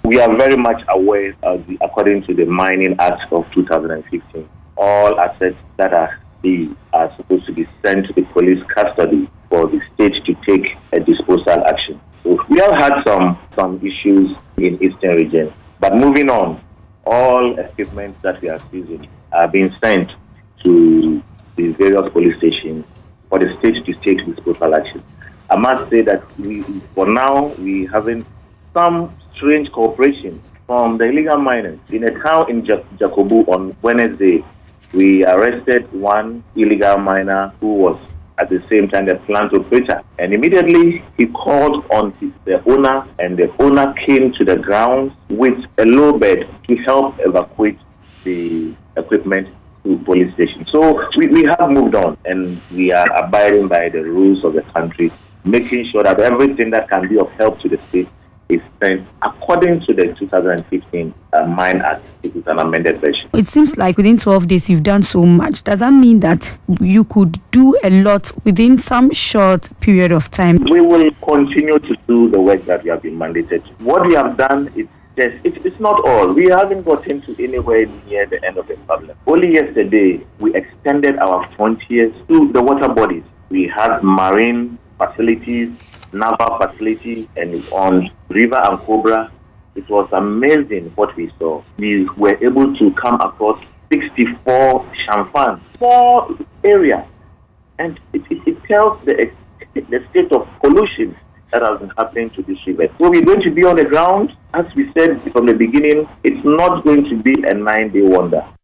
We are very much aware of according to the Mining Act of 2015, all assets that are supposed to be sent to the police custody for the state to take a disposal action. So we have had some issues in Eastern region, but moving on, all equipment that we are using are being sent to the various police stations for the state to take disposal action. I must say that for now, we having some strange cooperation from the illegal miners. In a town in Jakobu on Wednesday, we arrested one illegal miner who was at the same time the plant operator. And immediately he called on the owner, and the owner came to the ground with a low bed to help evacuate the equipment to police station. So we have moved on, and we are abiding by the rules of the country, making sure that everything that can be of help to the state is spent according to the 2015 Mine Act. It is an amended version. It seems like within 12 days you've done so much. Does that mean that you could do a lot within some short period of time? We will continue to do the work that we have been mandated. What we have done is it's not all. We haven't gotten to anywhere near the end of the problem. Only yesterday, we extended our frontiers to the water bodies. We have marine facilities, naval facilities, and on River and Cobra. It was amazing what we saw. We were able to come across 64 Shamfan, 4 areas. And it tells the state of pollution that has been happening to this river. So we're going to be on the ground. As we said from the beginning, it's not going to be a 9-day wonder.